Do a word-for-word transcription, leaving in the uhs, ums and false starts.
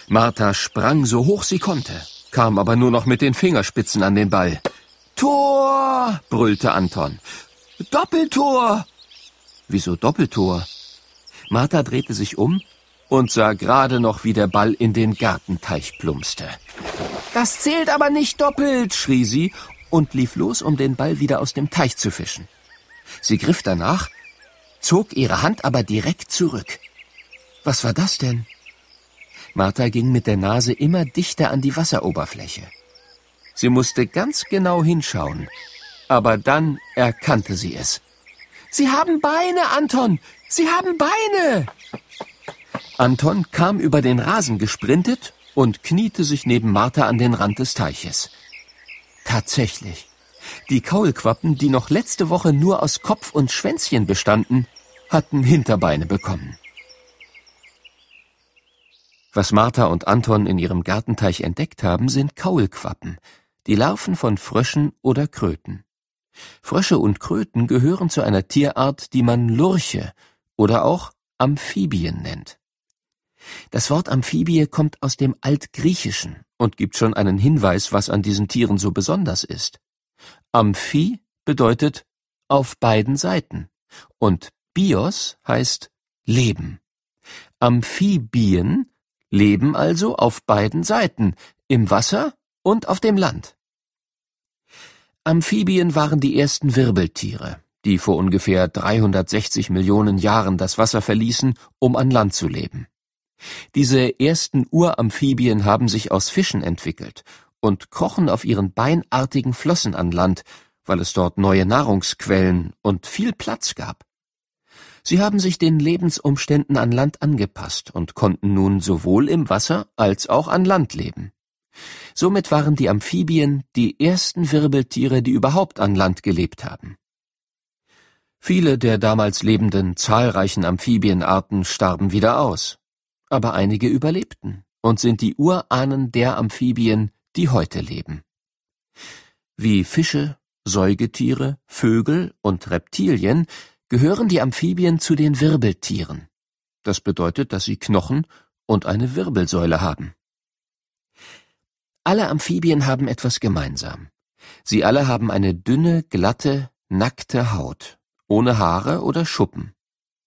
Martha sprang so hoch sie konnte, kam aber nur noch mit den Fingerspitzen an den Ball. »Tor!« brüllte Anton. »Doppeltor!« »Wieso Doppeltor?« Martha drehte sich um und sah gerade noch, wie der Ball in den Gartenteich plumpste. »Das zählt aber nicht doppelt«, schrie sie und lief los, um den Ball wieder aus dem Teich zu fischen. Sie griff danach, zog ihre Hand aber direkt zurück. Was war das denn? Martha ging mit der Nase immer dichter an die Wasseroberfläche. Sie musste ganz genau hinschauen, aber dann erkannte sie es. »Sie haben Beine, Anton! Sie haben Beine!« Anton kam über den Rasen gesprintet und kniete sich neben Martha an den Rand des Teiches. Tatsächlich, die Kaulquappen, die noch letzte Woche nur aus Kopf und Schwänzchen bestanden, hatten Hinterbeine bekommen. Was Martha und Anton in ihrem Gartenteich entdeckt haben, sind Kaulquappen, die Larven von Fröschen oder Kröten. Frösche und Kröten gehören zu einer Tierart, die man Lurche oder auch Amphibien nennt. Das Wort Amphibie kommt aus dem Altgriechischen und gibt schon einen Hinweis, was an diesen Tieren so besonders ist. Amphi bedeutet auf beiden Seiten und Bios heißt Leben. Amphibien leben also auf beiden Seiten, im Wasser und auf dem Land. Amphibien waren die ersten Wirbeltiere, die vor ungefähr dreihundertsechzig Millionen Jahren das Wasser verließen, um an Land zu leben. Diese ersten Uramphibien haben sich aus Fischen entwickelt und krochen auf ihren beinartigen Flossen an Land, weil es dort neue Nahrungsquellen und viel Platz gab. Sie haben sich den Lebensumständen an Land angepasst und konnten nun sowohl im Wasser als auch an Land leben. Somit waren die Amphibien die ersten Wirbeltiere, die überhaupt an Land gelebt haben. Viele der damals lebenden zahlreichen Amphibienarten starben wieder aus, aber einige überlebten und sind die Urahnen der Amphibien, die heute leben. Wie Fische, Säugetiere, Vögel und Reptilien gehören die Amphibien zu den Wirbeltieren. Das bedeutet, dass sie Knochen und eine Wirbelsäule haben. Alle Amphibien haben etwas gemeinsam. Sie alle haben eine dünne, glatte, nackte Haut, ohne Haare oder Schuppen.